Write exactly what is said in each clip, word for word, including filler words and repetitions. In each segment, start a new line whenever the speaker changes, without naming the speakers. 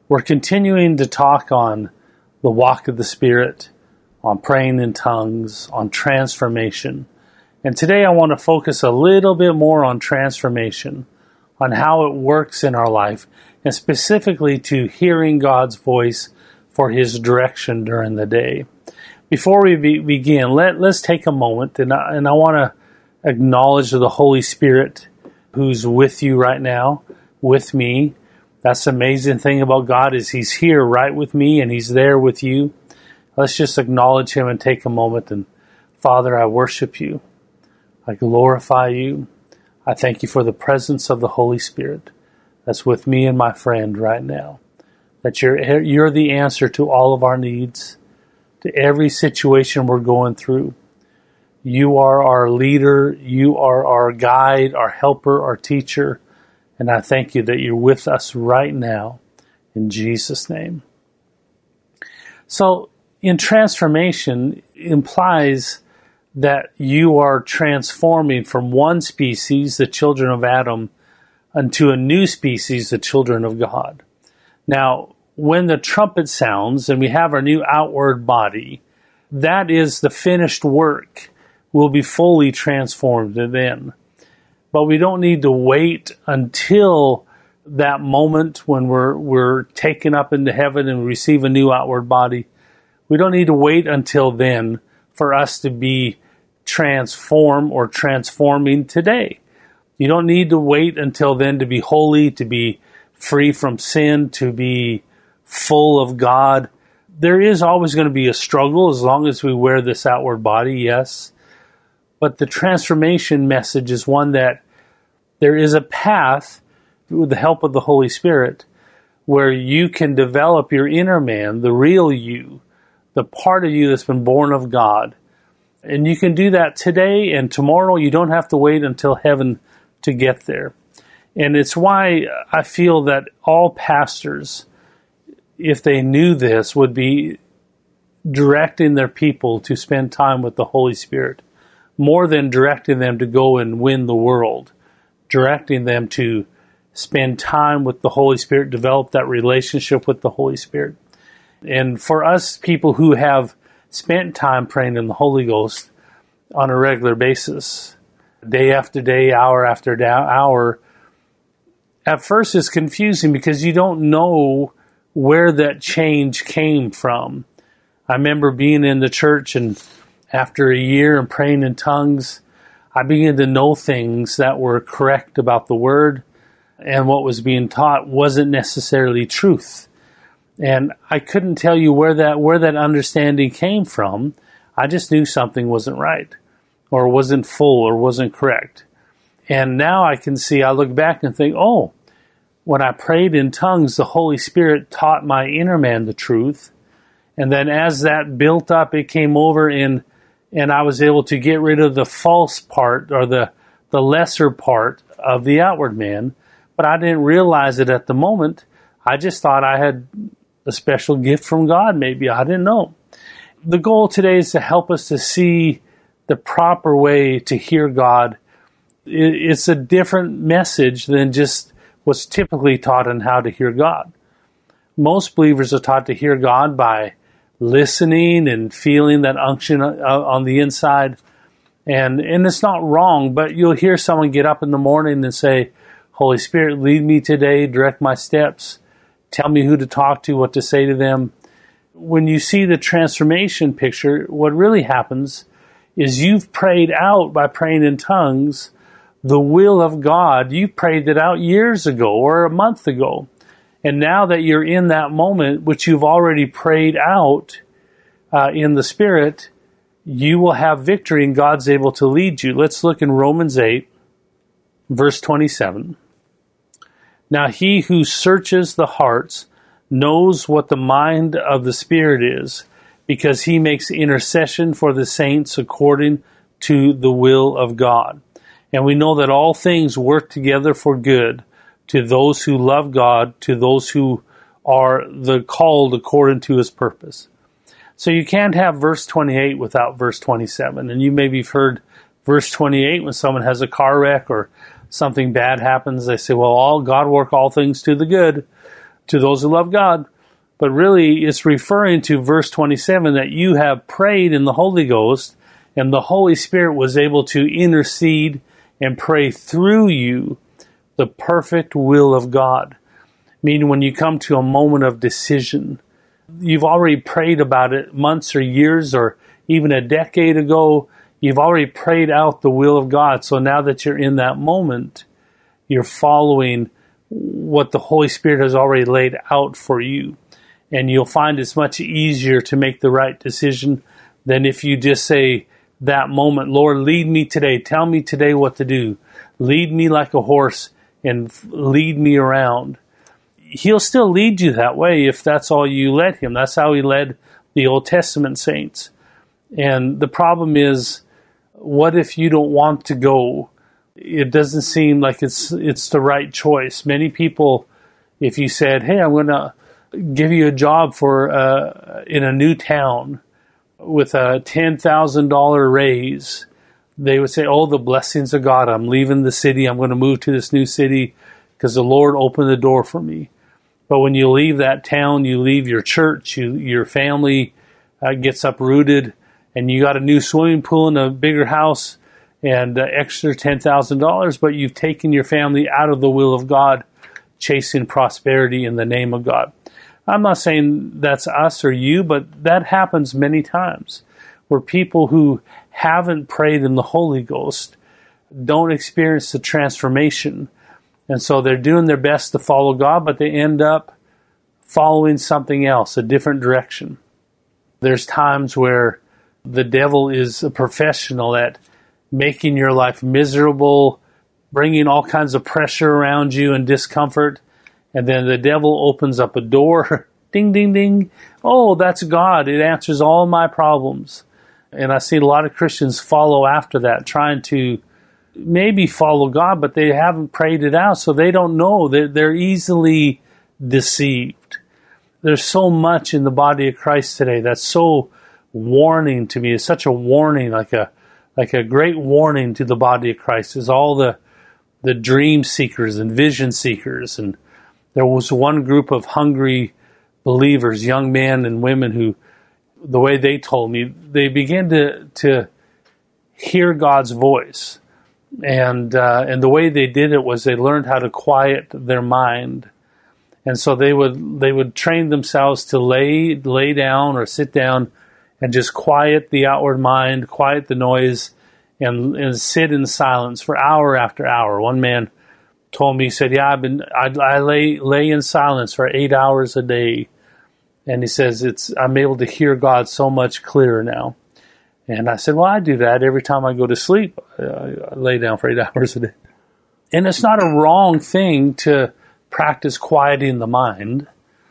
We're continuing to talk on the walk of the Spirit, on praying in tongues, on transformation. And today I want to focus a little bit more on transformation, on how it works in our life, and specifically to hearing God's voice for His direction during the day. Before we be, begin, let, let's take a moment, and I, and I want to acknowledge the Holy Spirit who's with you right now, with me. That's the amazing thing about God is He's here right with me, and He's there with you. Let's just acknowledge Him and take a moment. And Father, I worship You. I glorify You. I thank You for the presence of the Holy Spirit that's with me and my friend right now. That you're, you're the answer to all of our needs, to every situation we're going through. You are our leader. You are our guide, our helper, our teacher. And I thank You that You're with us right now in Jesus' name. So, in transformation implies that you are transforming from one species, the children of Adam, unto a new species, the children of God. Now, when the trumpet sounds and we have our new outward body, that is the finished work. We'll be fully transformed then. But we don't need to wait until that moment when we're we're taken up into heaven and receive a new outward body. We don't need to wait until then for us to be transformed or transforming today. You don't need to wait until then to be holy, to be free from sin, to be full of God. There is always going to be a struggle as long as we wear this outward body, yes. But the transformation message is one that there is a path with the help of the Holy Spirit where you can develop your inner man, the real you, the part of you that's been born of God. And you can do that today and tomorrow. You don't have to wait until heaven to get there. And it's why I feel that all pastors, if they knew this, would be directing their people to spend time with the Holy Spirit, more than directing them to go and win the world, directing them to spend time with the Holy Spirit, develop that relationship with the Holy Spirit. And for us people who have spent time praying in the Holy Ghost on a regular basis, day after day, hour after hour, at first it's confusing because you don't know where that change came from. I remember being in the church, and after a year and praying in tongues, I began to know things that were correct about the Word, and what was being taught wasn't necessarily truth. And I couldn't tell you where that where that understanding came from. I just knew something wasn't right, or wasn't full, or wasn't correct. And now I can see, I look back and think, oh, when I prayed in tongues, the Holy Spirit taught my inner man the truth. And then as that built up, it came over and and I was able to get rid of the false part, or the, the lesser part of the outward man. But I didn't realize it at the moment. I just thought I had a special gift from God, maybe. I didn't know. The goal today is to help us to see the proper way to hear God. It's a different message than just what's typically taught on how to hear God. Most believers are taught to hear God by listening and feeling that unction on the inside. And and it's not wrong, but you'll hear someone get up in the morning and say, Holy Spirit, lead me today, direct my steps, tell me who to talk to, what to say to them. When you see the transformation picture, what really happens is you've prayed out by praying in tongues the will of God. You prayed it out years ago or a month ago. And now that you're in that moment, which you've already prayed out uh, in the Spirit, you will have victory and God's able to lead you. Let's look in Romans eight, verse twenty-seven. Now he who searches the hearts knows what the mind of the Spirit is, because he makes intercession for the saints according to the will of God. And we know that all things work together for good to those who love God, to those who are the called according to His purpose. So you can't have verse twenty-eight without verse twenty-seven. And you maybe have heard verse twenty-eight when someone has a car wreck or something bad happens. They say, well, all God work all things to the good to those who love God. But really, it's referring to verse twenty-seven, that you have prayed in the Holy Ghost, and the Holy Spirit was able to intercede and pray through you the perfect will of God. Meaning when you come to a moment of decision, you've already prayed about it months or years or even a decade ago. You've already prayed out the will of God. So now that you're in that moment, you're following what the Holy Spirit has already laid out for you. And you'll find it's much easier to make the right decision than if you just say that moment, Lord, lead me today. Tell me today what to do. Lead me like a horse and lead me around. He'll still lead you that way if that's all you let him. That's how he led the Old Testament saints. And the problem is, what if you don't want to go? It doesn't seem like it's it's the right choice. Many people, if you said, hey, I'm going to give you a job for uh, in a new town with a ten thousand dollars raise, they would say, oh, the blessings of God. I'm leaving the city. I'm going to move to this new city because the Lord opened the door for me. But when you leave that town, you leave your church, you, your family uh, gets uprooted, and you got a new swimming pool and a bigger house and uh, extra ten thousand dollars, but you've taken your family out of the will of God, chasing prosperity in the name of God. I'm not saying that's us or you, but that happens many times where people who haven't prayed in the Holy Ghost don't experience the transformation. And so they're doing their best to follow God, but they end up following something else, a different direction. There's times where the devil is a professional at making your life miserable, bringing all kinds of pressure around you and discomfort. And then the devil opens up a door. Ding, ding, ding. Oh, that's God. It answers all my problems. And I see a lot of Christians follow after that, trying to maybe follow God, but they haven't prayed it out, so they don't know. They're, they're easily deceived. There's so much in the body of Christ today that's so warning to me. It's such a warning, like a like a great warning to the body of Christ. Is all the the dream seekers and vision seekers. And there was one group of hungry believers, young men and women, who, the way they told me, they began to to hear God's voice. And uh, and the way they did it was they learned how to quiet their mind. And so they would they would train themselves to lay lay down or sit down and just quiet the outward mind, quiet the noise, and and sit in silence for hour after hour. One man told me, he said, "Yeah, I've been I, I lay lay in silence for eight hours a day," and he says, "It's I'm able to hear God so much clearer now." And I said, well, I do that every time I go to sleep. I lay down for eight hours a day. And it's not a wrong thing to practice quieting the mind.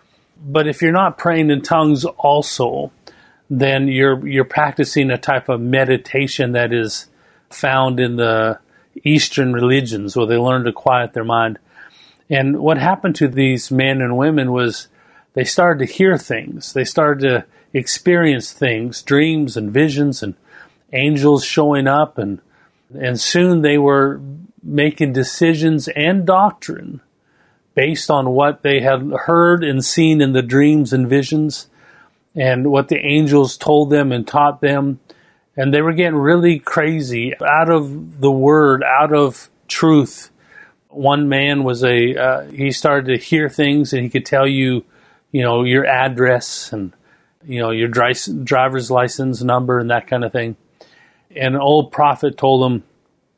But if you're not praying in tongues also, then you're you're practicing a type of meditation that is found in the Eastern religions, where they learn to quiet their mind. And what happened to these men and women was they started to hear things. They started to experience things, dreams and visions and angels showing up, and and soon they were making decisions and doctrine based on what they had heard and seen in the dreams and visions and what the angels told them and taught them. And they were getting really crazy out of the word, out of truth. One man was a, uh, he started to hear things, and he could tell you, you know, your address and you know, your dri- driver's license number and that kind of thing. And an old prophet told him,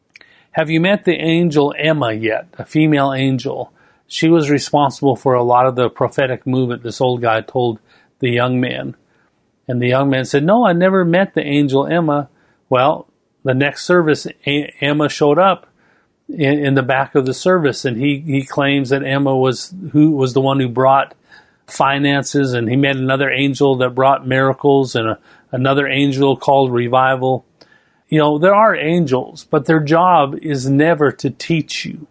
have you met the angel Emma yet? A female angel. She was responsible for a lot of the prophetic movement, this old guy told the young man. And the young man said, no, I never met the angel Emma. Well, the next service, a- Emma showed up in, in the back of the service, and he, he claims that Emma was who was the one who brought finances, and he met another angel that brought miracles, and a, another angel called revival. You know, there are angels, but their job is never to teach you.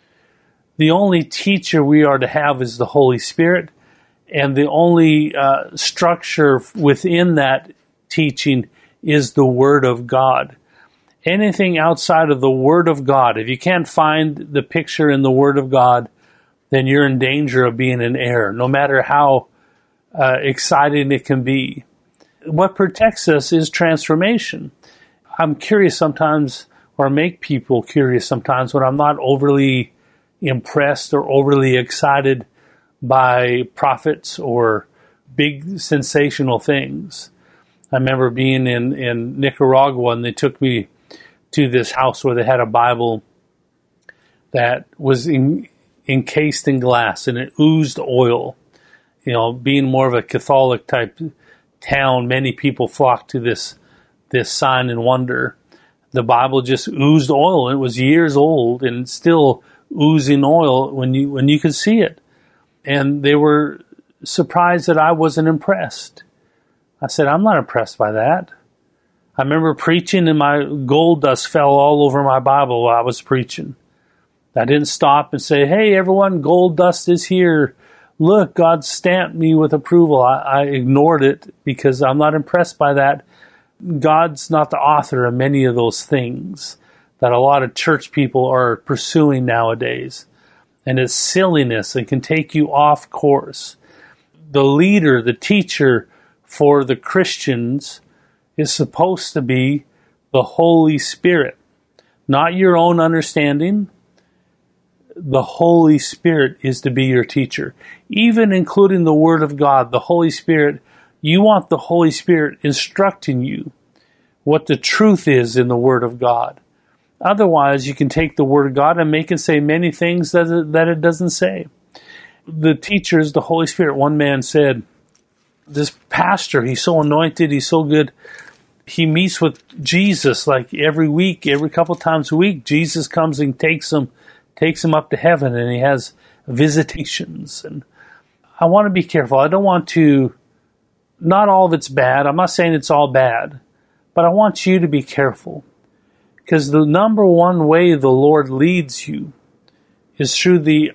The only teacher we are to have is the Holy Spirit, and the only uh, structure within that teaching is the Word of God. Anything outside of the Word of God, if you can't find the picture in the Word of God, then you're in danger of being in error, no matter how uh, exciting it can be. What protects us is transformation. I'm curious sometimes, or make people curious sometimes, when I'm not overly impressed or overly excited by prophets or big sensational things. I remember being in, in Nicaragua, and they took me to this house where they had a Bible that was in, encased in glass, and it oozed oil. You know, being more of a Catholic type town, many people flocked to this this sign and wonder. The Bible just oozed oil. It was years old and still oozing oil when you when you could see it. And they were surprised that I wasn't impressed. I said, I'm not impressed by that. I remember preaching and my gold dust fell all over my Bible while I was preaching. I didn't stop and say, hey, everyone, gold dust is here. Look, God stamped me with approval. I, I ignored it because I'm not impressed by that. God's not the author of many of those things that a lot of church people are pursuing nowadays. And it's silliness and can take you off course. The leader, the teacher for the Christians is supposed to be the Holy Spirit, not your own understanding. The Holy Spirit is to be your teacher, even including the Word of God. The Holy Spirit, you want the Holy Spirit instructing you what the truth is in the Word of God. Otherwise, you can take the Word of God and make it say many things that it, that it doesn't say. The teacher is the Holy Spirit. One man said, this pastor, he's so anointed, he's so good. He meets with Jesus like every week, every couple times a week. Jesus comes and takes him takes him up to heaven, and he has visitations. And I want to be careful. I don't want to, not all of it's bad. I'm not saying it's all bad, but I want you to be careful, because the number one way the Lord leads you is through the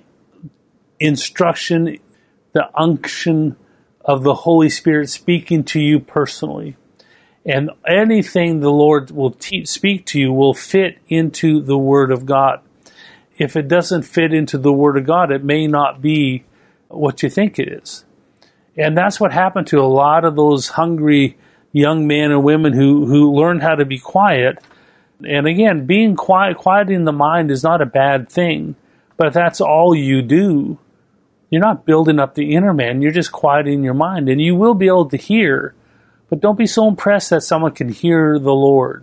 instruction, the unction of the Holy Spirit speaking to you personally. And anything the Lord will te- speak to you will fit into the Word of God. If it doesn't fit into the Word of God, it may not be what you think it is. And that's what happened to a lot of those hungry young men and women who, who learned how to be quiet. And again, being quiet, quieting the mind is not a bad thing. But if that's all you do, you're not building up the inner man. You're just quieting your mind. And you will be able to hear. But don't be so impressed that someone can hear the Lord.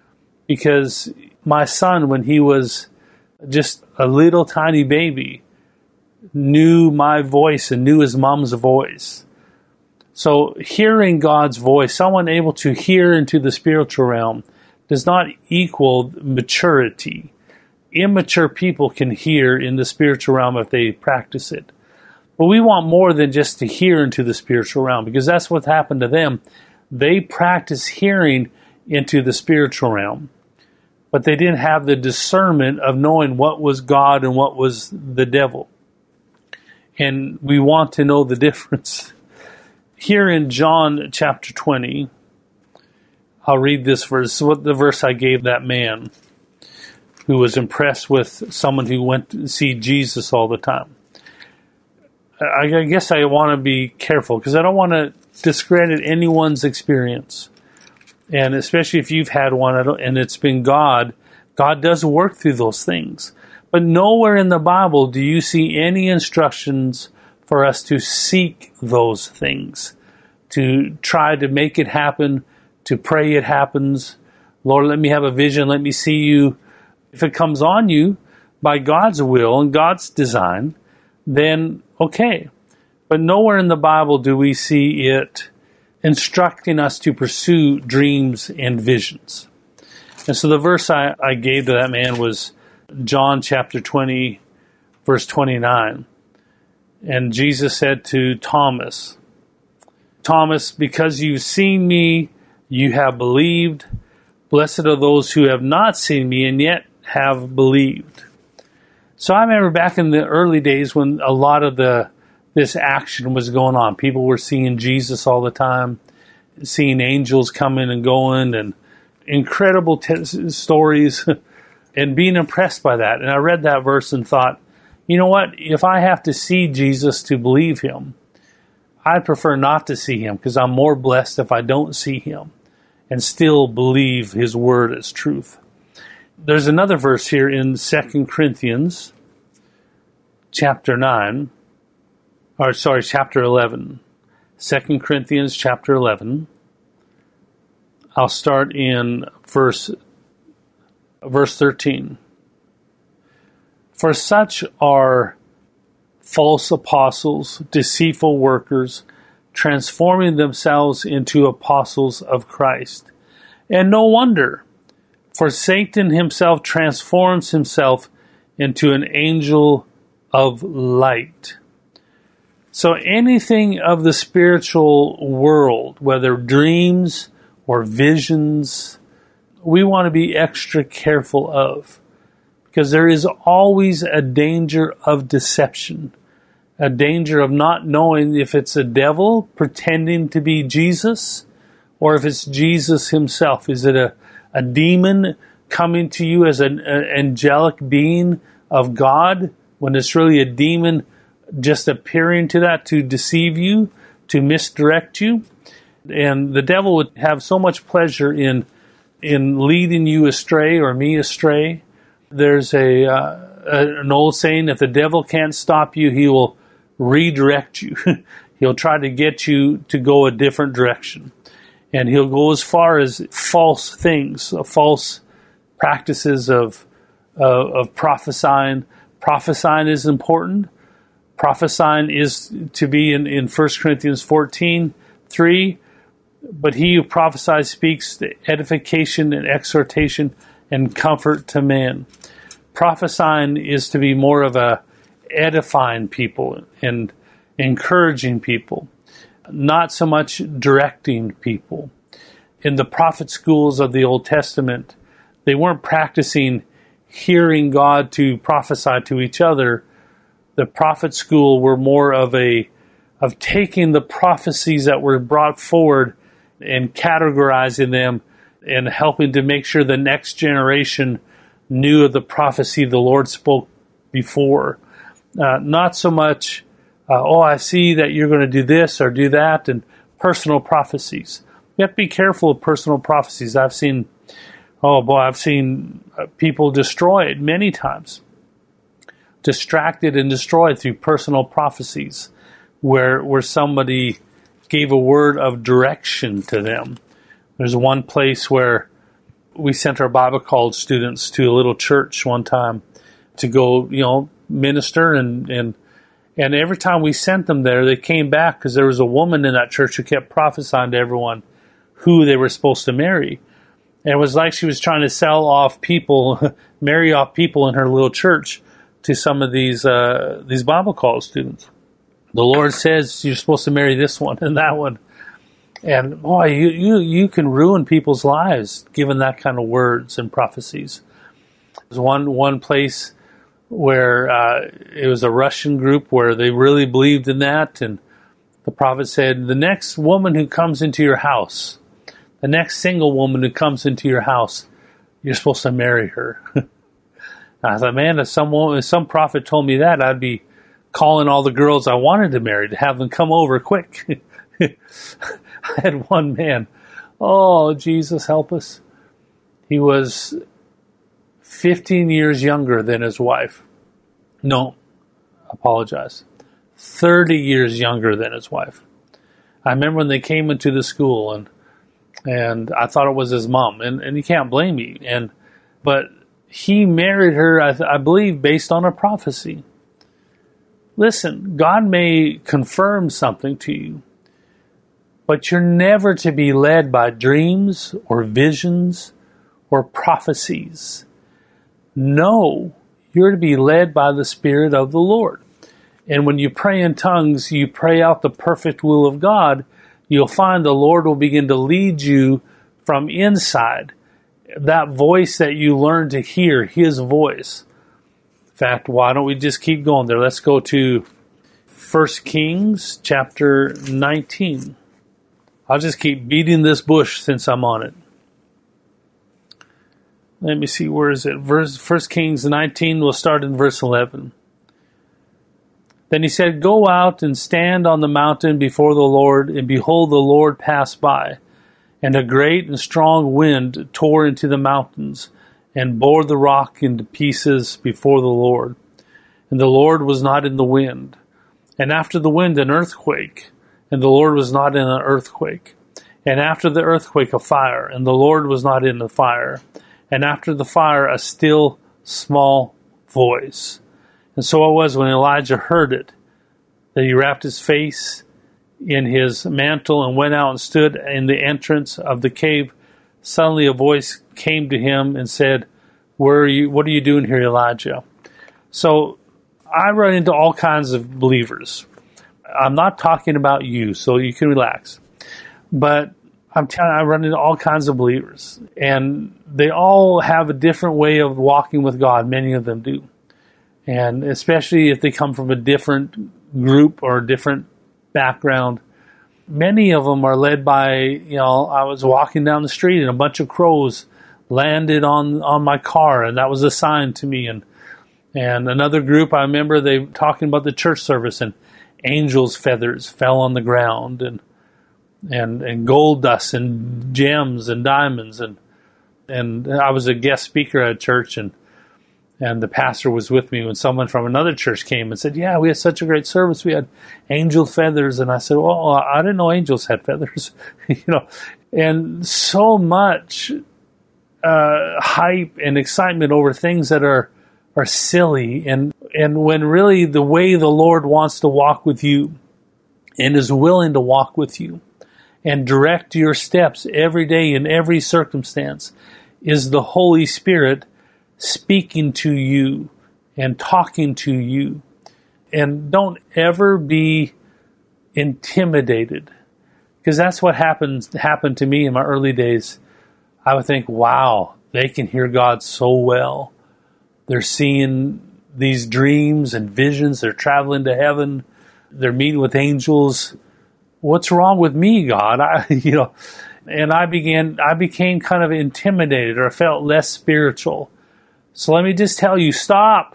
Because my son, when he was just a little tiny baby, knew my voice and knew his mom's voice. So hearing God's voice, someone able to hear into the spiritual realm, does not equal maturity. Immature people can hear in the spiritual realm if they practice it. But we want more than just to hear into the spiritual realm, because that's what happened to them. They practiced hearing into the spiritual realm, but they didn't have the discernment of knowing what was God and what was the devil. And we want to know the difference. Here in John chapter twenty, I'll read this verse. This is what the verse I gave that man who was impressed with someone who went to see Jesus all the time. I guess I want to be careful because I don't want to discredit anyone's experience. And especially if you've had one and it's been God, God does work through those things. But nowhere in the Bible do you see any instructions for us to seek those things, to try to make it happen, to pray it happens. Lord, let me have a vision. Let me see you. If it comes on you by God's will and God's design, then okay. But nowhere in the Bible do we see it instructing us to pursue dreams and visions. And so the verse I, I gave to that man was John chapter twenty, verse twenty-nine. And Jesus said to Thomas, Thomas, because you've seen me, you have believed. Blessed are those who have not seen me and yet have believed. So I remember back in the early days when a lot of the this action was going on. People were seeing Jesus all the time, seeing angels coming and going, and incredible t- stories, and being impressed by that. And I read that verse and thought, You know what? If I have to see Jesus to believe him, I'd prefer not to see him, because I'm more blessed if I don't see him and still believe his word as truth. There's another verse here in Second Corinthians chapter nine, or sorry, chapter eleven. Second Corinthians chapter eleven. I'll start in verse, verse thirteen. For such are false apostles, deceitful workers, transforming themselves into apostles of Christ. And no wonder, for Satan himself transforms himself into an angel of light. So anything of the spiritual world, whether dreams or visions, we want to be extra careful of, because there is always a danger of deception, a danger of not knowing if it's a devil pretending to be Jesus or if it's Jesus himself. Is it a, a demon coming to you as an, an angelic being of God, when it's really a demon just appearing to that to deceive you, to misdirect you? And the devil would have so much pleasure in in leading you astray or me astray. There's a, uh, an old saying, if the devil can't stop you, he will redirect you. He'll try to get you to go a different direction. And he'll go as far as false things, uh, false practices of, uh, of prophesying. Prophesying is important. Prophesying is to be in, in First Corinthians fourteen three. But he who prophesies speaks the edification and exhortation and comfort to man. Prophesying is to be more of a edifying people and encouraging people, not so much directing people. In the prophet schools of the Old Testament, they weren't practicing hearing God to prophesy to each other. The prophet school were more of a of taking the prophecies that were brought forward and categorizing them and helping to make sure the next generation knew of the prophecy the Lord spoke before. Uh, not so much, uh, oh, I see that you're going to do this or do that, and personal prophecies. You have to be careful of personal prophecies. I've seen, oh boy, I've seen people destroyed many times, distracted and destroyed through personal prophecies, where where somebody gave a word of direction to them. There's one place where we sent our Bible college students to a little church one time to go, you know, minister, and and and every time we sent them there, they came back because there was a woman in that church who kept prophesying to everyone who they were supposed to marry. And it was like she was trying to sell off people, marry off people in her little church to some of these uh, these Bible college students. The Lord says you're supposed to marry this one and that one. And boy, you, you, you can ruin people's lives given that kind of words and prophecies. There's one, one place where uh, it was a Russian group where they really believed in that. And the prophet said, the next woman who comes into your house, the next single woman who comes into your house, you're supposed to marry her. I thought, man, if someone, if some prophet told me that, I'd be calling all the girls I wanted to marry to have them come over quick. I had one man, oh, Jesus help us. He was fifteen years younger than his wife. No, apologize. thirty years younger than his wife. I remember when they came into the school, and and I thought it was his mom, and, and you can't blame me. And but he married her, I, I believe, based on a prophecy. Listen, God may confirm something to you, but you're never to be led by dreams or visions or prophecies. No, you're to be led by the Spirit of the Lord. And when you pray in tongues, you pray out the perfect will of God, you'll find the Lord will begin to lead you from inside. That voice that you learn to hear, His voice. In fact, why don't we just keep going there? Let's go to First Kings chapter nineteen. I'll just keep beating this bush since I'm on it. Let me see, where is it? Verse, First Kings nineteen, we'll start in verse eleven. Then he said, "Go out and stand on the mountain before the Lord, and behold, the Lord passed by. And a great and strong wind tore into the mountains, and bore the rock into pieces before the Lord. And the Lord was not in the wind. And after the wind, an earthquake, and the Lord was not in an earthquake. And after the earthquake, a fire, and the Lord was not in the fire. And after the fire, a still small voice." And so it was when Elijah heard it, that he wrapped his face in his mantle and went out and stood in the entrance of the cave. Suddenly a voice came to him and said, "Where are you? What are you doing here, Elijah?" So I run into all kinds of believers. I'm not talking about you, so you can relax. But I'm telling you, I run into all kinds of believers, and they all have a different way of walking with God. Many of them do. And especially if they come from a different group or a different background. Many of them are led by, you know, I was walking down the street and a bunch of crows landed on, on my car, and that was a sign to me. And and another group, I remember they talking about the church service, and angels' feathers fell on the ground, and and and gold dust and gems and diamonds, and and I was a guest speaker at church, and and the pastor was with me when someone from another church came and said, "Yeah, we had such a great service. We had angel feathers." And I said, "Well, I didn't know angels had feathers," you know. And so much uh, hype and excitement over things that are are silly, and and when really the way the Lord wants to walk with you and is willing to walk with you and direct your steps every day in every circumstance is the Holy Spirit speaking to you and talking to you. And don't ever be intimidated, because that's what happens happened to me in my early days. I would think, wow, they can hear God so well. They're seeing these dreams and visions. They're traveling to heaven. They're meeting with angels. What's wrong with me, God? I, you know, and I began, I became kind of intimidated, or felt less spiritual. So let me just tell you, stop.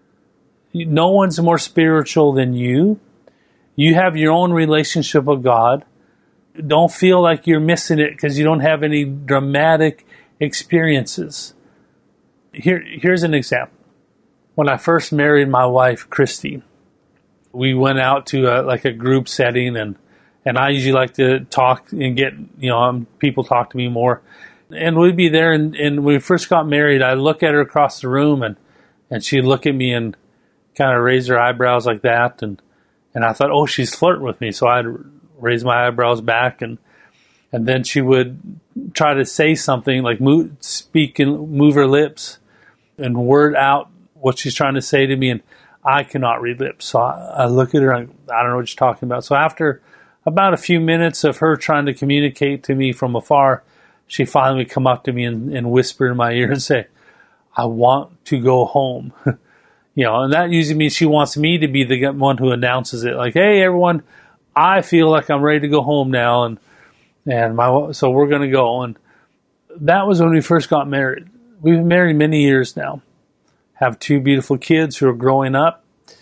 No one's more spiritual than you. You have your own relationship with God. Don't feel like you're missing it because you don't have any dramatic experiences. Here, here's an example. When I first married my wife, Christy, we went out to a, like a group setting, and, and I usually like to talk and get, you know, um, people talk to me more. And we'd be there, and, and when we first got married, I'd look at her across the room, and, and she'd look at me and kind of raise her eyebrows like that, and and I thought, oh, she's flirting with me, so I'd raise my eyebrows back, and and then she would try to say something, like move, speak and move her lips and word out what she's trying to say to me, and I cannot read lips, so I, I look at her, and I don't know what she's talking about. So after about a few minutes of her trying to communicate to me from afar, she finally would come up to me and, and whisper in my ear and say, "I want to go home." You know, and that usually means she wants me to be the one who announces it. Like, "Hey, everyone, I feel like I'm ready to go home now, and and my so we're going to go." And that was when we first got married. We've been married many years now. Have two beautiful kids who are growing up.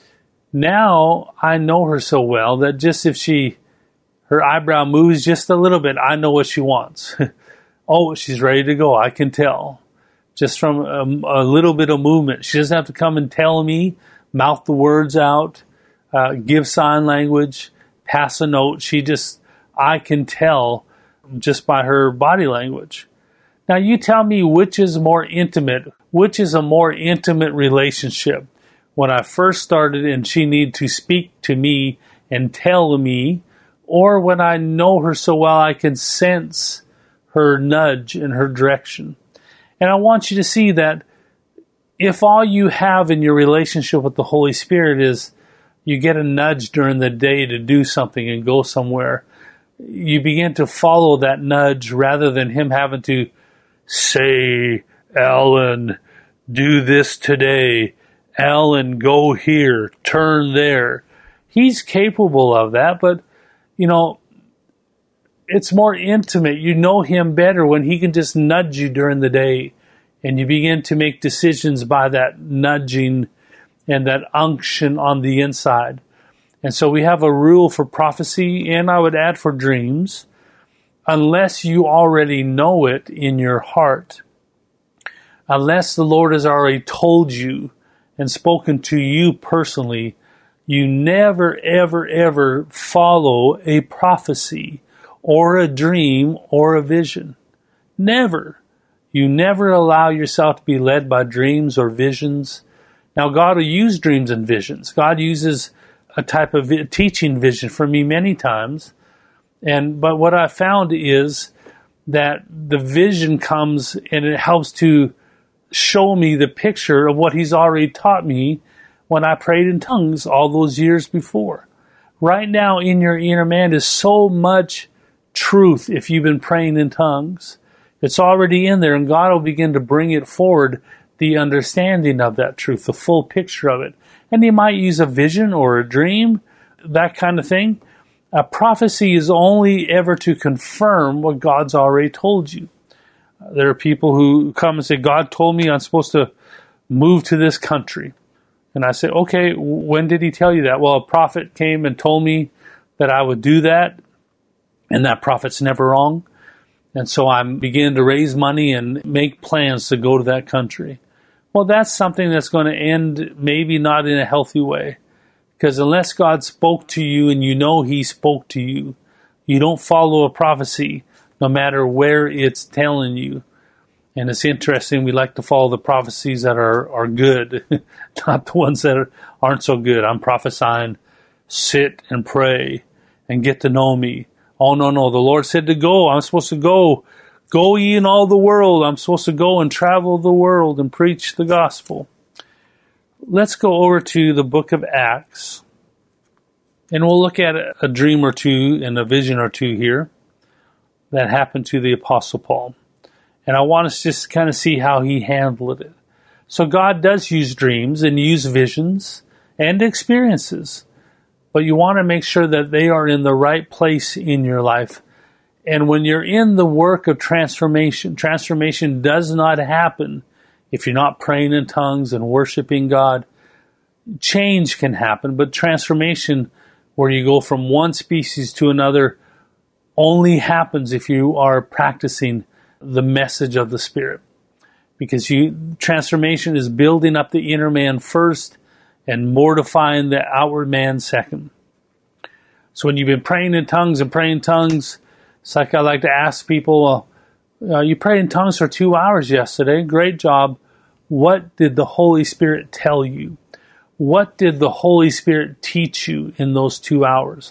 Now I know her so well that just if she, her eyebrow moves just a little bit, I know what she wants. Oh, she's ready to go. I can tell. Just from a, a little bit of movement. She doesn't have to come and tell me, mouth the words out, uh, give sign language, pass a note. She just, I can tell just by her body language. Now you tell me which is more intimate, which is a more intimate relationship. When I first started and she needed to speak to me and tell me, or when I know her so well I can sense her nudge in her direction. And I want you to see that if all you have in your relationship with the Holy Spirit is you get a nudge during the day to do something and go somewhere, you begin to follow that nudge rather than him having to say, "Alan, do this today. Alan, go here, turn there." He's capable of that, but, you know, it's more intimate. You know him better when he can just nudge you during the day, and you begin to make decisions by that nudging and that unction on the inside. And so we have a rule for prophecy, and I would add for dreams, unless you already know it in your heart, unless the Lord has already told you and spoken to you personally, you never, ever, ever follow a prophecy or a dream or a vision. Never. You never allow yourself to be led by dreams or visions. Now, God will use dreams and visions. God uses a type of teaching vision for me many times. And but what I found is that the vision comes and it helps to show me the picture of what He's already taught me when I prayed in tongues all those years before. Right now in your inner man is so much truth if you've been praying in tongues. It's already in there, and God will begin to bring it forward, the understanding of that truth, the full picture of it. And He might use a vision or a dream, that kind of thing. A prophecy is only ever to confirm what God's already told you. There are people who come and say, God told me I'm supposed to move to this country. And I say, okay, when did He tell you that? Well, a prophet came and told me that I would do that, and that prophet's never wrong. And so I'm beginning to raise money and make plans to go to that country. Well, that's something that's going to end maybe not in a healthy way. Because unless God spoke to you and you know He spoke to you, you don't follow a prophecy no matter where it's telling you. And it's interesting, we like to follow the prophecies that are, are good, not the ones that are, aren't so good. I'm prophesying, sit and pray and get to know me. Oh, no, no, the Lord said to go. I'm supposed to go. Go ye in all the world. I'm supposed to go and travel the world and preach the gospel. Let's go over to the book of Acts, and we'll look at a dream or two and a vision or two here that happened to the Apostle Paul. And I want us to just kind of see how he handled it. So God does use dreams and use visions and experiences, but you want to make sure that they are in the right place in your life. And when you're in the work of transformation, transformation does not happen if you're not praying in tongues and worshiping God. Change can happen, but transformation, where you go from one species to another, only happens if you are practicing the message of the Spirit. Because you transformation is building up the inner man first and mortifying the outward man second. So when you've been praying in tongues and praying in tongues, it's like I like to ask people, uh, you prayed in tongues for two hours yesterday. Great job. What did the Holy Spirit tell you? What did the Holy Spirit teach you in those two hours?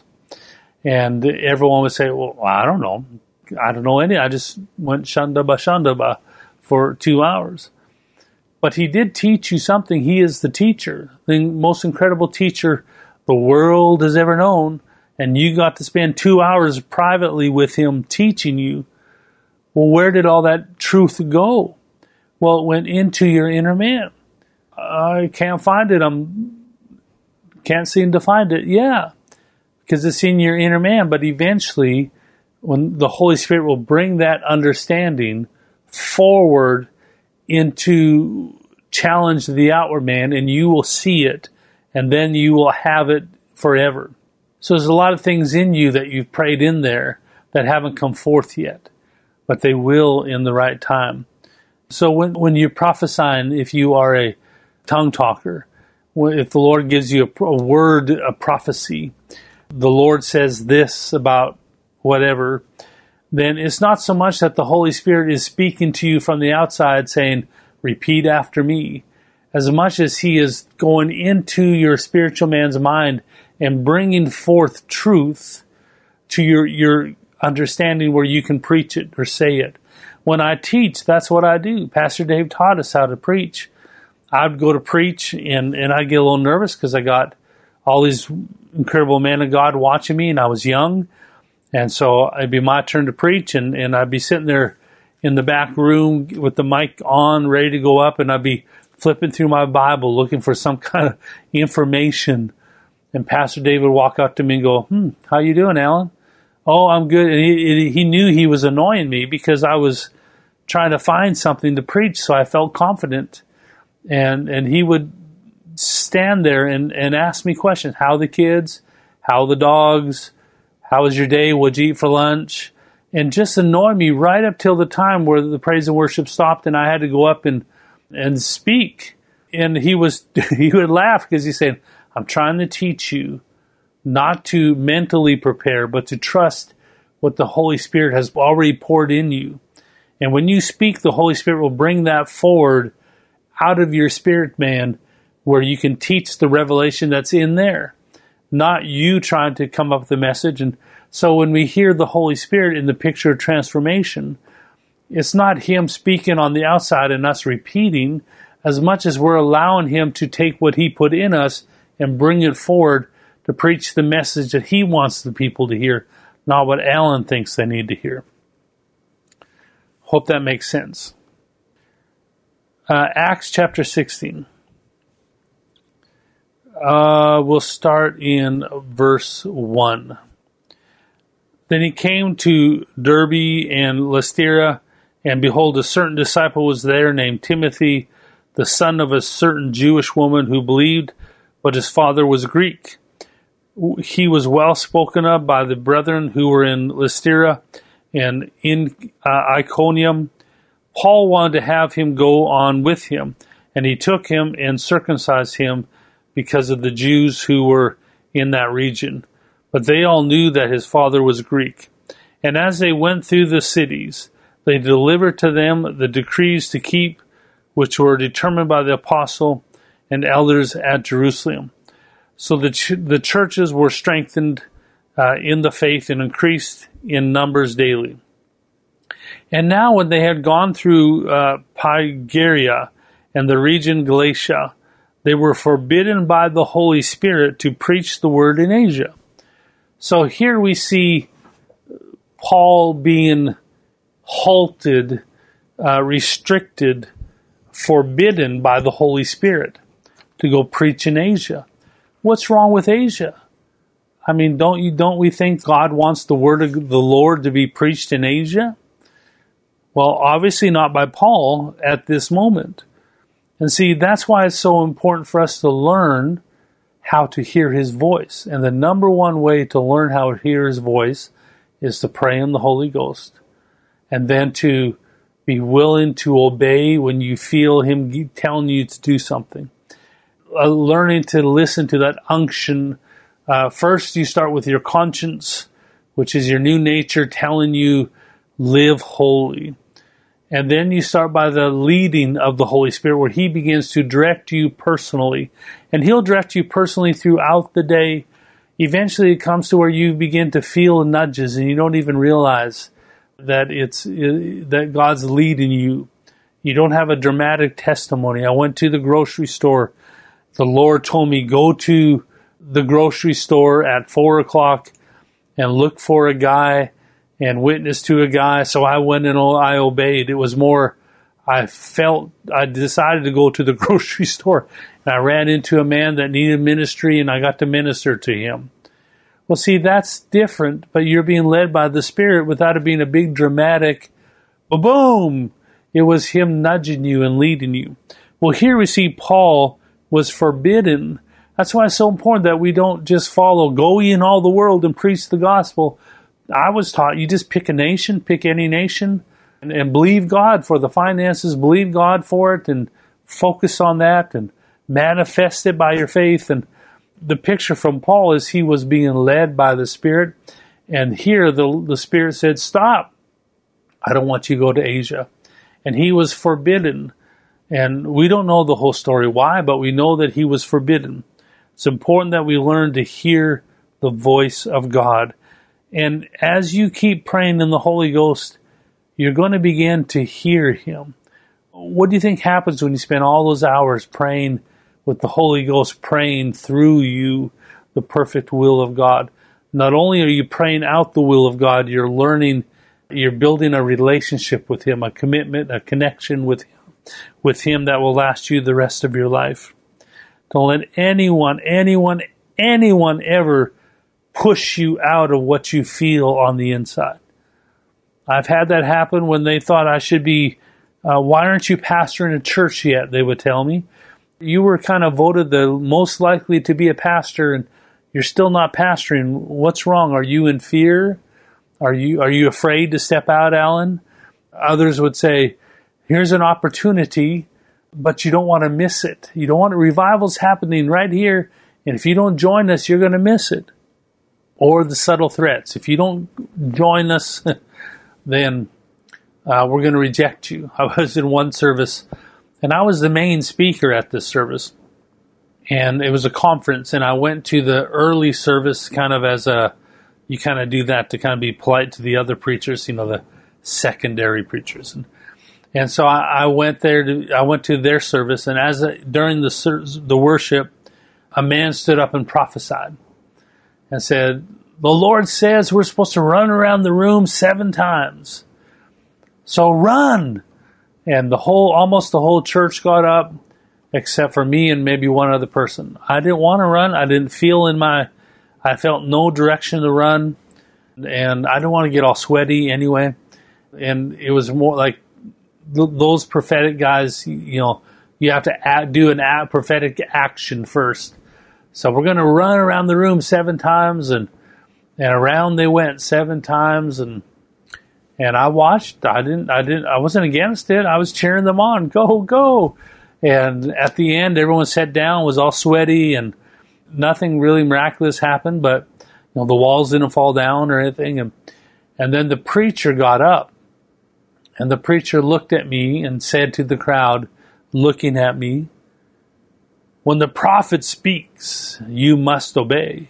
And everyone would say, well, I don't know. I don't know any. I just went shandaba shandaba for two hours. But He did teach you something. He is the teacher, the most incredible teacher the world has ever known. And you got to spend two hours privately with Him teaching you. Well, where did all that truth go? Well, it went into your inner man. I can't find it. I'm can't seem to find it. Yeah, because it's in your inner man. But eventually, when the Holy Spirit will bring that understanding forward into challenge the outward man, and you will see it, and then you will have it forever. So there's a lot of things in you that you've prayed in there that haven't come forth yet, but they will in the right time. So when, when you're prophesying, if you are a tongue talker, if the Lord gives you a, a word, a prophecy, the Lord says this about whatever, then it's not so much that the Holy Spirit is speaking to you from the outside saying, repeat after me, as much as He is going into your spiritual man's mind and bringing forth truth to your, your understanding where you can preach it or say it. When I teach, that's what I do. Pastor Dave taught us how to preach. I'd go to preach, and, and I'd get a little nervous because I got all these incredible men of God watching me, and I was young. And so it'd be my turn to preach, and, and I'd be sitting there in the back room with the mic on, ready to go up, and I'd be flipping through my Bible looking for some kind of information. And Pastor Dave would walk up to me and go, hmm, how you doing, Alan? Oh, I'm good. And he, he knew he was annoying me because I was trying to find something to preach, so I felt confident. And and he would stand there and, and ask me questions. How are the kids? how are the dogs? How was your day? What'd you eat for lunch? And just annoy me right up till the time where the praise and worship stopped and I had to go up and, and speak. And he was, he would laugh because he said, I'm trying to teach you not to mentally prepare, but to trust what the Holy Spirit has already poured in you. And when you speak, the Holy Spirit will bring that forward out of your spirit man where you can teach the revelation that's in there, not you trying to come up with the message. And so when we hear the Holy Spirit in the picture of transformation, it's not him speaking on the outside and us repeating as much as we're allowing him to take what he put in us and bring it forward to preach the message that he wants the people to hear, not what Alan thinks they need to hear. Hope that makes sense. Uh, Acts chapter sixteen. Uh, we'll start in verse one. Then he came to Derbe and Lystra, and behold, a certain disciple was there named Timothy, the son of a certain Jewish woman who believed, but his father was Greek. He was well spoken of by the brethren who were in Lystra and in uh, Iconium. Paul wanted to have him go on with him, and he took him and circumcised him because of the Jews who were in that region. But they all knew that his father was Greek. And as they went through the cities, they delivered to them the decrees to keep, which were determined by the apostle and elders at Jerusalem. So the ch- the churches were strengthened uh, in the faith and increased in numbers daily. And now when they had gone through uh, Pygaria and the region Galatia, they were forbidden by the Holy Spirit to preach the word in Asia. So here we see Paul being halted, uh, restricted, forbidden by the Holy Spirit to go preach in Asia. What's wrong with Asia? I mean, don't you don't we think God wants the word of the Lord to be preached in Asia? Well, obviously not by Paul at this moment. And see, that's why it's so important for us to learn how to hear his voice. And the number one way to learn how to hear his voice is to pray in the Holy Ghost. And then to be willing to obey when you feel him telling you to do something. Uh, learning to listen to that unction. Uh, first, you start with your conscience, which is your new nature telling you, live holy. And then you start by the leading of the Holy Spirit, where he begins to direct you personally. And he'll direct you personally throughout the day. Eventually it comes to where you begin to feel nudges and you don't even realize that it's that God's leading you. You don't have a dramatic testimony. I went to the grocery store. The Lord told me, go to the grocery store at four o'clock and look for a guy and witness to a guy. So I went and I obeyed. It was more, I felt, I decided to go to the grocery store. And I ran into a man that needed ministry and I got to minister to him. Well, see, that's different, but you're being led by the Spirit without it being a big dramatic boom. It was him nudging you and leading you. Well, here we see Paul was forbidden. That's why it's so important that we don't just follow, go ye in all the world and preach the gospel. I was taught you just pick a nation, pick any nation, and, and believe God for the finances, believe God for it, and focus on that, and manifest it by your faith. And the picture from Paul is he was being led by the Spirit, and here the, the Spirit said, stop. I don't want you to go to Asia. And he was forbidden. And we don't know the whole story why, but we know that he was forbidden. It's important that we learn to hear the voice of God. And as you keep praying in the Holy Ghost, you're going to begin to hear him. What do you think happens when you spend all those hours praying with the Holy Ghost, praying through you the perfect will of God? Not only are you praying out the will of God, you're learning, you're building a relationship with him, a commitment, a connection with him. with him that will last you the rest of your life. Don't let anyone, anyone, anyone ever push you out of what you feel on the inside. I've had that happen when they thought I should be, uh, why aren't you pastoring a church yet? They would tell me. You were kind of voted the most likely to be a pastor and you're still not pastoring. What's wrong? Are you in fear? Are you are you afraid to step out, Alan? Others would say, here's an opportunity, but you don't want to miss it. You don't want revival's happening right here, and if you don't join us, you're going to miss it. Or the subtle threats. If you don't join us, then uh, we're going to reject you. I was in one service, and I was the main speaker at this service. And it was a conference, and I went to the early service kind of as a, you kind of do that to kind of be polite to the other preachers, you know, the secondary preachers. And, and so I, I went there to, I went to their service, and as a, during the the worship, a man stood up and prophesied and said, the Lord says we're supposed to run around the room seven times. So run. And the whole, almost the whole church got up, except for me and maybe one other person. I didn't want to run. I didn't feel in my, I felt no direction to run. And I didn't want to get all sweaty anyway. And it was more like th- those prophetic guys, you know, you have to act, do an act, prophetic action first. So we're going to run around the room seven times, and and around they went seven times, and and I watched. I didn't. I didn't. I wasn't against it. I was cheering them on. Go, go! And at the end, everyone sat down, was all sweaty, and nothing really miraculous happened. But you know, the walls didn't fall down or anything. And and then the preacher got up, and the preacher looked at me and said to the crowd, looking at me, when the prophet speaks, you must obey.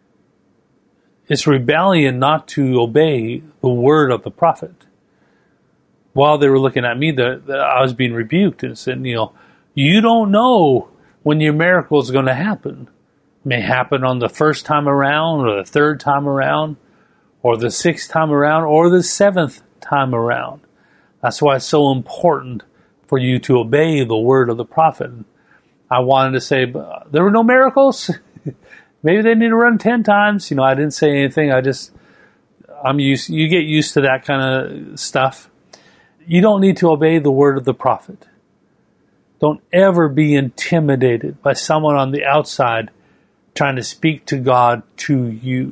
It's rebellion not to obey the word of the prophet. While they were looking at me, the, the, I was being rebuked and said, you know, you don't know when your miracle is going to happen. It may happen on the first time around, or the third time around, or the sixth time around, or the seventh time around. That's why it's so important for you to obey the word of the prophet. I wanted to say, but there were no miracles. Maybe they need to run ten times. You know, I didn't say anything. I just, I'm used, you get used to that kind of stuff. You don't need to obey the word of the prophet. Don't ever be intimidated by someone on the outside trying to speak to God to you.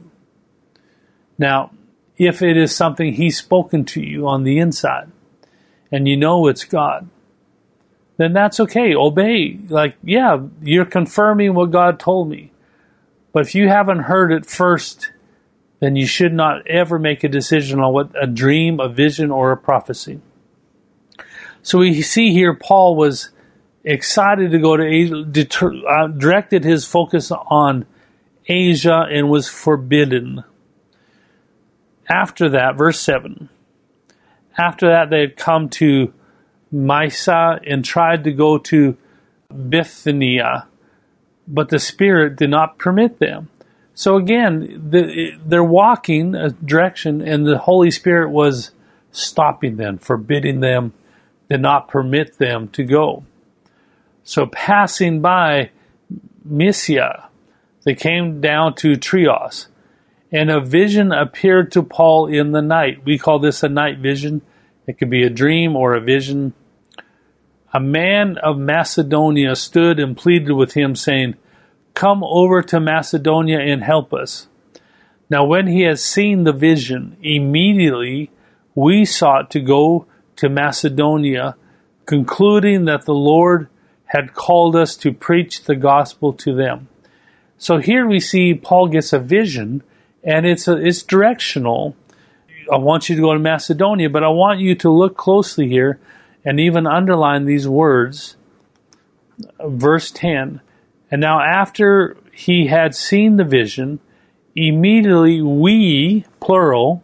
Now, if it is something he's spoken to you on the inside, and you know it's God, then that's okay. Obey. Like, yeah, you're confirming what God told me. But if you haven't heard it first, then you should not ever make a decision on what a dream, a vision, or a prophecy. So we see here Paul was excited to go to Asia, deter, uh, directed his focus on Asia, and was forbidden. After that, verse seven, after that they had come to Mysia and tried to go to Bithynia, but the Spirit did not permit them. So again, the, they're walking a direction, and the Holy Spirit was stopping them, forbidding them, did not permit them to go. So passing by Mysia, they came down to Trios, and a vision appeared to Paul in the night. We call this a night vision. It could be a dream or a vision. A man of Macedonia stood and pleaded with him, saying, come over to Macedonia and help us. Now when he had seen the vision, immediately we sought to go to Macedonia, concluding that the Lord had called us to preach the gospel to them. So here we see Paul gets a vision, and it's a, it's directional. I want you to go to Macedonia, but I want you to look closely here and even underline these words. Verse ten. And now after he had seen the vision, immediately we, plural,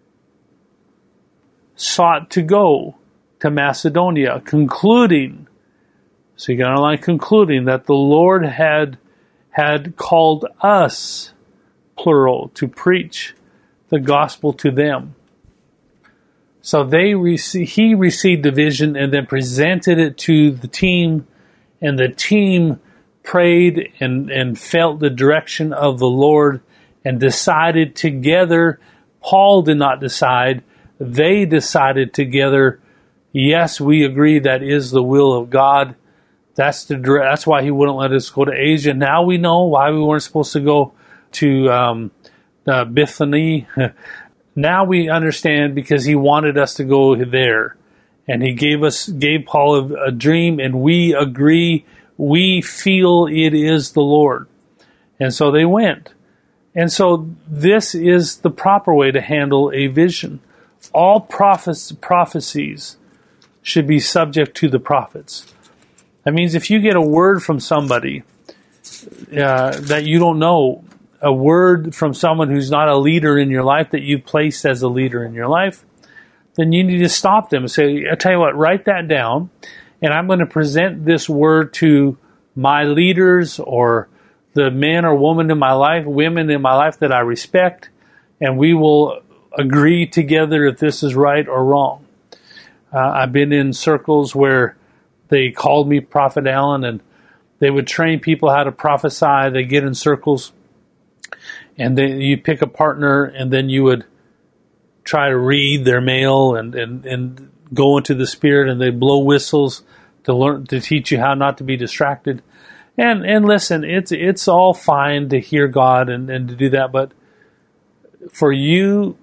sought to go to Macedonia, concluding, so you got to underline concluding, that the Lord had had called us, plural, to preach the gospel to them. So they rece- he received the vision and then presented it to the team, and the team prayed and, and felt the direction of the Lord and decided together. Paul did not decide. They decided together, yes, we agree that is the will of God. That's the that's why he wouldn't let us go to Asia. Now we know why we weren't supposed to go to um, uh, Bethany. Now we understand because he wanted us to go there. And he gave us, gave Paul a, a dream, and we agree, we feel it is the Lord. And so they went. And so this is the proper way to handle a vision. All prophes- prophecies should be subject to the prophets. That means if you get a word from somebody uh, that you don't know, a word from someone who's not a leader in your life that you've placed as a leader in your life, then you need to stop them and say, I tell you what, write that down, and I'm going to present this word to my leaders or the man or woman in my life, women in my life that I respect, and we will agree together if this is right or wrong. Uh, I've been in circles where they called me Prophet Allen, and they would train people how to prophesy. They get in circles, and then you pick a partner, and then you would try to read their mail and, and, and go into the Spirit, and they blow whistles to learn to teach you how not to be distracted. And and listen, it's it's all fine to hear God and, and to do that, but for you,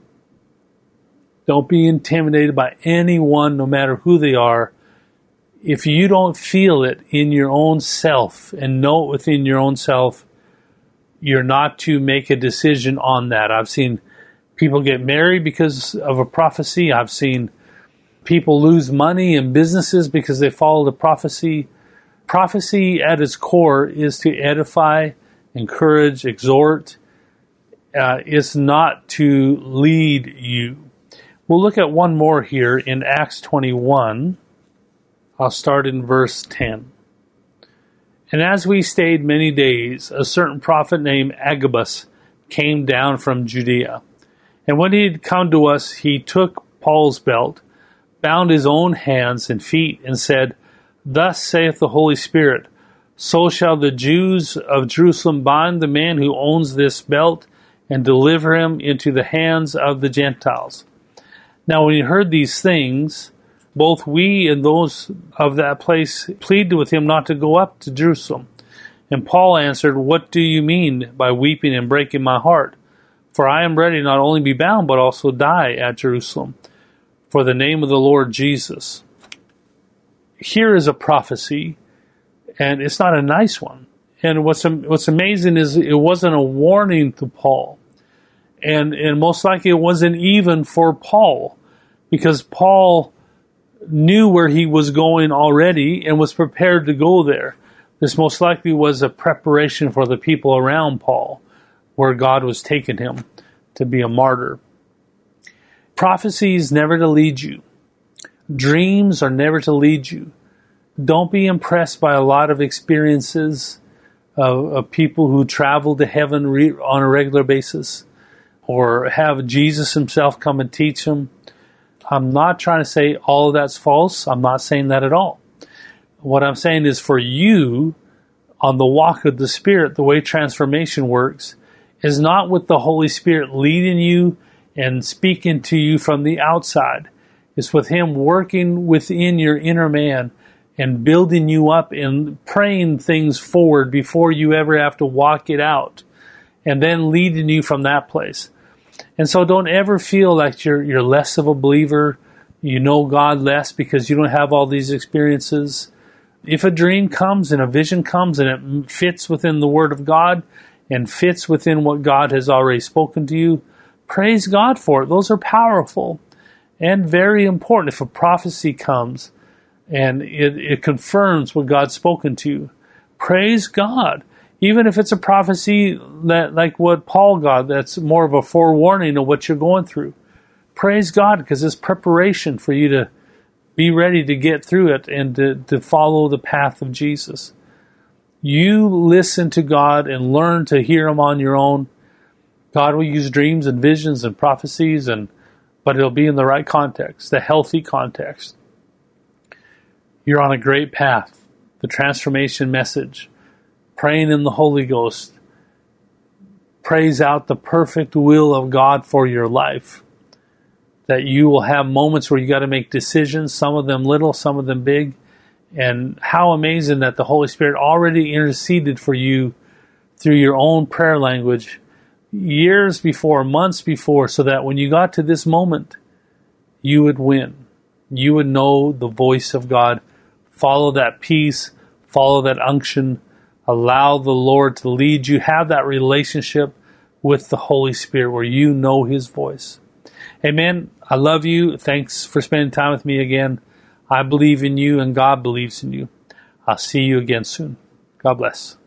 don't be intimidated by anyone, no matter who they are. If you don't feel it in your own self and know it within your own self, you're not to make a decision on that. I've seen people get married because of a prophecy. I've seen people lose money in businesses because they followed a prophecy. Prophecy at its core is to edify, encourage, exhort. Uh, it's not to lead you. We'll look at one more here in Acts twenty-one. I'll start in verse ten. And as we stayed many days, a certain prophet named Agabus came down from Judea. And when he had come to us, he took Paul's belt, bound his own hands and feet, and said, Thus saith the Holy Spirit, so shall the Jews of Jerusalem bind the man who owns this belt and deliver him into the hands of the Gentiles. Now when he heard these things, both we and those of that place pleaded with him not to go up to Jerusalem. And Paul answered, What do you mean by weeping and breaking my heart? For I am ready not only to be bound, but also die at Jerusalem for the name of the Lord Jesus. Here is a prophecy, and it's not a nice one. And what's what's amazing is it wasn't a warning to Paul. And, and most likely it wasn't even for Paul, because Paul knew where he was going already and was prepared to go there. This most likely was a preparation for the people around Paul, where God was taking him to be a martyr. Prophecy is never to lead you. Dreams are never to lead you. Don't be impressed by a lot of experiences of, of people who travel to heaven re- on a regular basis, or have Jesus himself come and teach them. I'm not trying to say all of that's false. I'm not saying that at all. What I'm saying is for you, on the walk of the Spirit, the way transformation works is not with the Holy Spirit leading you and speaking to you from the outside. It's with Him working within your inner man and building you up and praying things forward before you ever have to walk it out, and then leading you from that place. And so don't ever feel like you're you're less of a believer, you know God less because you don't have all these experiences. If a dream comes and a vision comes and it fits within the Word of God and fits within what God has already spoken to you, praise God for it. Those are powerful and very important. If a prophecy comes and it, it confirms what God's spoken to you, praise God. Even if it's a prophecy that, like what Paul got, that's more of a forewarning of what you're going through. Praise God, because it's preparation for you to be ready to get through it and to, to follow the path of Jesus. You listen to God and learn to hear Him on your own. God will use dreams and visions and prophecies, and but it'll be in the right context, the healthy context. You're on a great path. The transformation message. Praying in the Holy Ghost prays out the perfect will of God for your life. That you will have moments where you got to make decisions, some of them little, some of them big. And how amazing that the Holy Spirit already interceded for you through your own prayer language years before, months before, so that when you got to this moment, you would win. You would know the voice of God. Follow that peace, follow that unction, allow the Lord to lead you. Have that relationship with the Holy Spirit where you know His voice. Amen. I love you. Thanks for spending time with me again. I believe in you and God believes in you. I'll see you again soon. God bless.